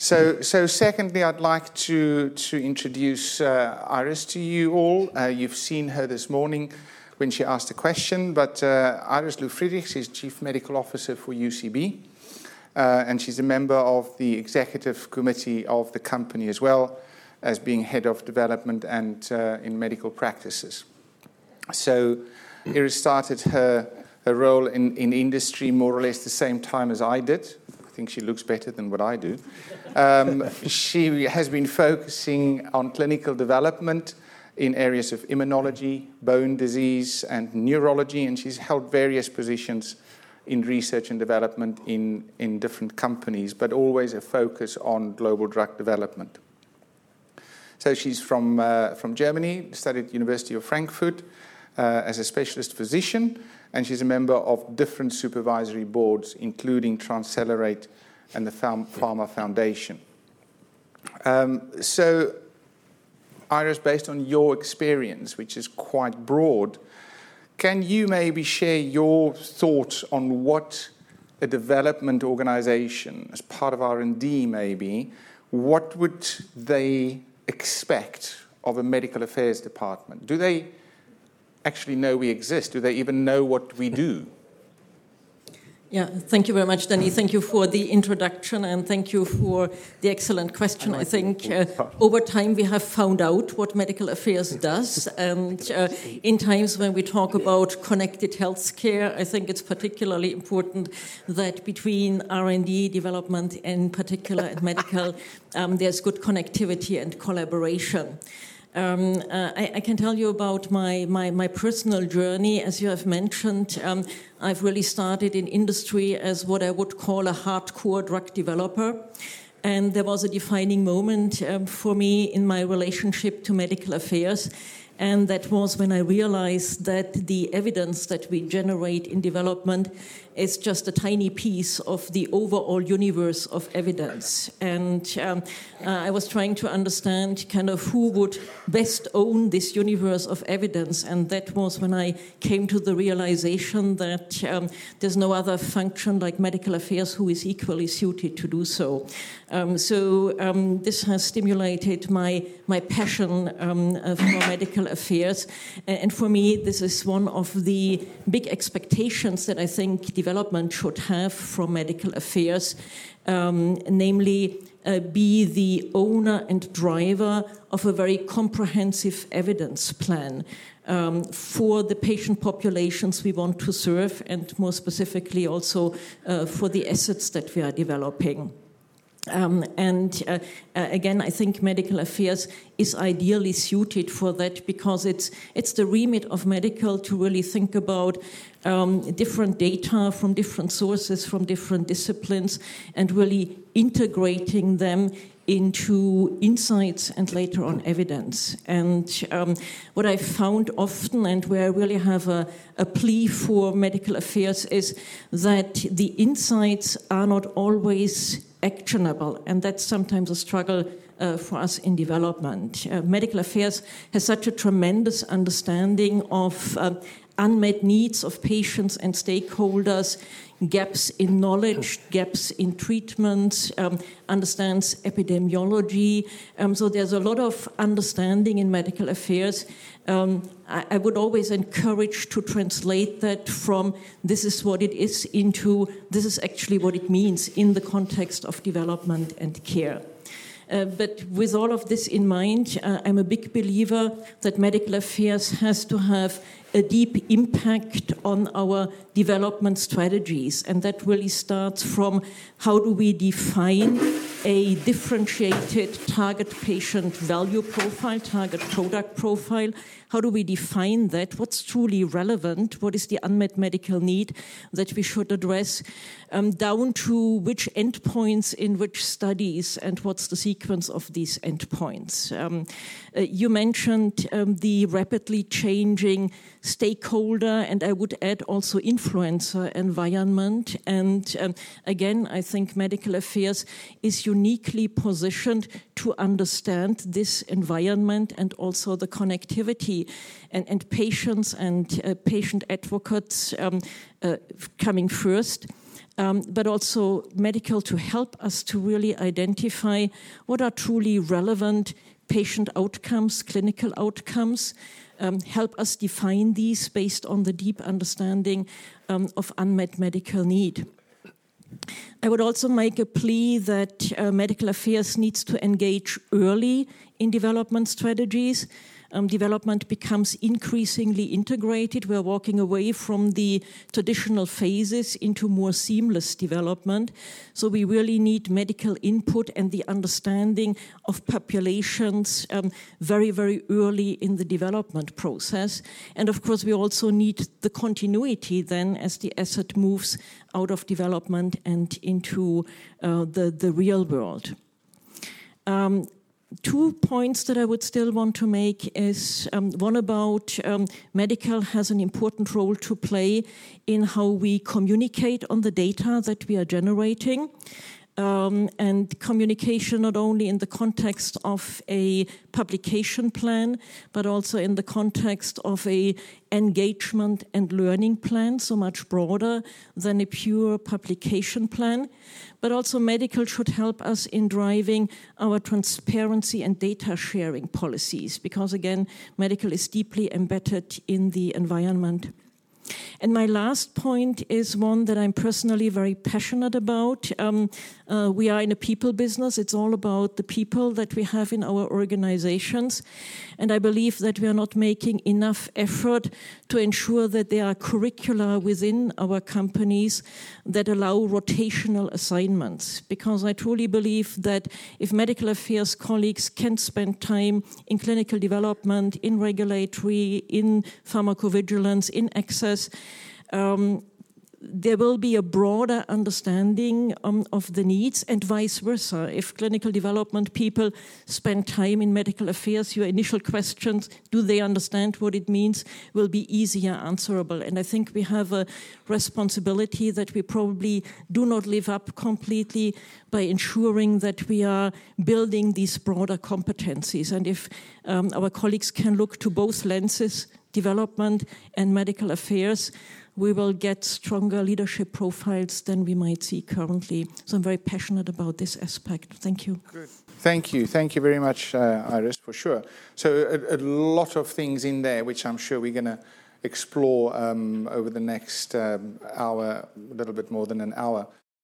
So secondly, I'd like to introduce Iris to you all. You've seen her this morning when she asked a question, but Iris Lou-Friedrichs is Chief Medical Officer for UCB, and she's a member of the executive committee of the company as well as being head of development and in medical practices. So Iris started her role in industry more or less the same time as I did. I think she looks better than what I do. She has been focusing on clinical development in areas of immunology, bone disease, and neurology, and she's held various positions in research and development in different companies, but always a focus on global drug development. So she's from Germany, studied at University of Frankfurt as a specialist physician, and she's a member of different supervisory boards, including Transcelerate and the Pharma Foundation. So, Iris, based on your experience, which is quite broad, can you maybe share your thoughts on what a development organization, as part of R&D maybe, what would they expect of a medical affairs department? Do they actually know we exist? Do they even know what we do? Yeah, thank you very much, Danny. Thank you for the introduction and thank you for the excellent question. I think over time we have found out what medical affairs does, and in times when we talk about connected healthcare, I think it's particularly important that between R&D, development in particular, and medical, there's good connectivity and collaboration. I can tell you about my personal journey. As you have mentioned, I've really started in industry as what I would call a hardcore drug developer. And there was a defining moment for me in my relationship to medical affairs. And that was when I realized that the evidence that we generate in development is just a tiny piece of the overall universe of evidence. And I was trying to understand kind of who would best own this universe of evidence. And that was when I came to the realization that there's no other function like medical affairs who is equally suited to do so. This has stimulated my passion for medical affairs. And for me, this is one of the big expectations that I think development should have from medical affairs, namely be the owner and driver of a very comprehensive evidence plan for the patient populations we want to serve, and more specifically also for the assets that we are developing. Again, I think medical affairs is ideally suited for that because it's the remit of medical to really think about different data from different sources, from different disciplines, and really integrating them into insights and later on evidence. And what I found often, and where I really have a plea for medical affairs, is that the insights are not always actionable, and that's sometimes a struggle for us in development. Medical affairs has such a tremendous understanding of unmet needs of patients and stakeholders, gaps in knowledge, gaps in treatment, understands epidemiology. So there's a lot of understanding in medical affairs. I would always encourage to translate that from this is what it is into this is actually what it means in the context of development and care. But with all of this in mind, I'm a big believer that medical affairs has to have a deep impact on our development strategies. And that really starts from how do we define a differentiated target patient value profile, target product profile. How do we define that? What's truly relevant? What is the unmet medical need that we should address? Down to which endpoints in which studies and what's the sequence of these endpoints. You mentioned the rapidly changing stakeholder, and I would add also influencer environment. And again, I think medical affairs is uniquely positioned to understand this environment and also the connectivity. And patients and patient advocates coming first. but also medical to help us to really identify what are truly relevant patient outcomes, clinical outcomes, help us define these based on the deep understanding of unmet medical need. I would also make a plea that medical affairs needs to engage early in development strategies. Development becomes increasingly integrated. We're walking away from the traditional phases into more seamless development. So we really need medical input and the understanding of populations very, very early in the development process. And of course, we also need the continuity then as the asset moves out of development and into the real world. 2 points that I would still want to make is one about medical has an important role to play in how we communicate on the data that we are generating. And communication not only in the context of a publication plan, but also in the context of a engagement and learning plan, so much broader than a pure publication plan. But also medical should help us in driving our transparency and data sharing policies, because again, medical is deeply embedded in the environment. And my last point is one that I'm personally very passionate about. We are in a people business. It's all about the people that we have in our organizations. And I believe that we are not making enough effort to ensure that there are curricula within our companies that allow rotational assignments. Because I truly believe that if medical affairs colleagues can spend time in clinical development, in regulatory, in pharmacovigilance, in access, there will be a broader understanding of the needs, and vice versa. If clinical development people spend time in medical affairs, your initial questions, do they understand what it means, will be easier answerable. And I think we have a responsibility that we probably do not live up completely by ensuring that we are building these broader competencies. And if our colleagues can look to both lenses, development and medical affairs, we will get stronger leadership profiles than we might see currently. So I'm very passionate about this aspect. Thank you. Good. Thank you. Thank you very much, Iris, for sure. So a lot of things in there, which I'm sure we're going to explore over the next hour, a little bit more than an hour.